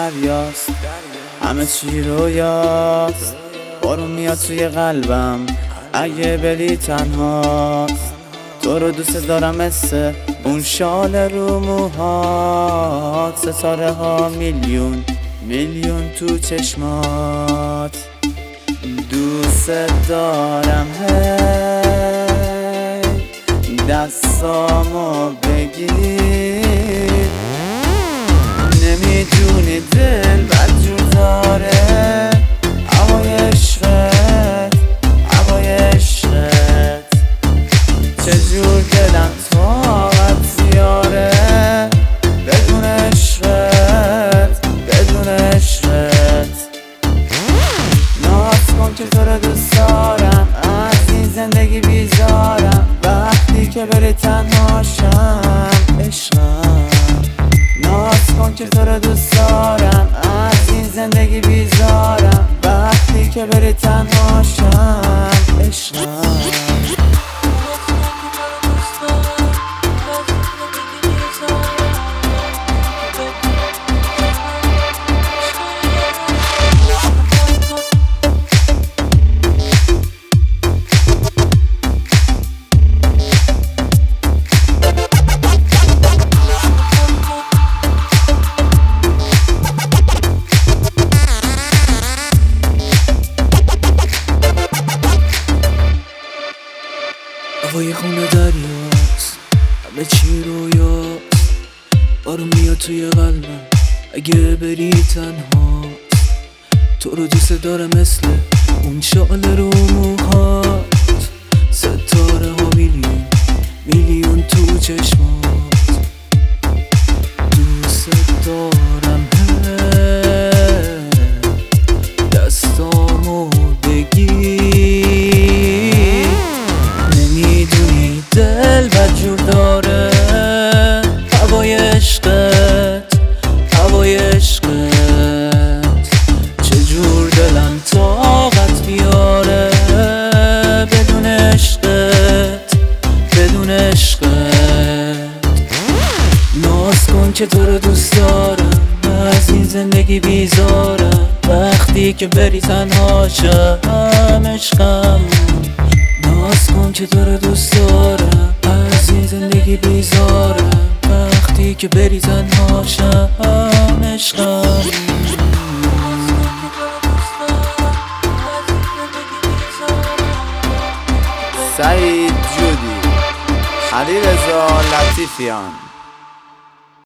دریاست، همه چی رویاست. بارون میاد توی قلبم اگه بری تنهاست. تو رو دوست دارم مثل اون شال رو موهات، ستاره ها میلیون میلیون تو چشمات. دوست دارم هی دستامو بگیر. نمیدونی دل بدجور داره، هوای عشقت هوای عشقت. چجور دلم طاقت زیاره بدون عشقت بدون عشقت. ناز کن که تو رو دوست دارم، از این زندگی بیزارم. وقتی که بری تنهاشم عشقم. ناز کن که تو رو دوست دارم، از این زندگی بیزارم. وقتی که بری تنهاشم عشقم. هوای خونه دریاست، همه چی رویاست. بارون میاد توی قلبم اگه بری تنهاست. تو رو دوست دارم مثل اون شال رو موهات، ستاره ها میلیون میلیون تو چشمات. دوست دارم دستامو بگیر. نمیدونی دل بدجور داره، هوای عشقت هوای عشقت. چجور دلم طاقت بیاره بدون عشقت بدون عشقت. ناز کن که تو رو دوست دارم، از این زندگی بیزارم. وقتی که بری تنهاشم عشقم. ناز کن که تو رو دوست دارم، از این زندگی بیزارم. وقتی که بری تنهاشم عشقم. سعید جودی، علیرضا لطیفیان.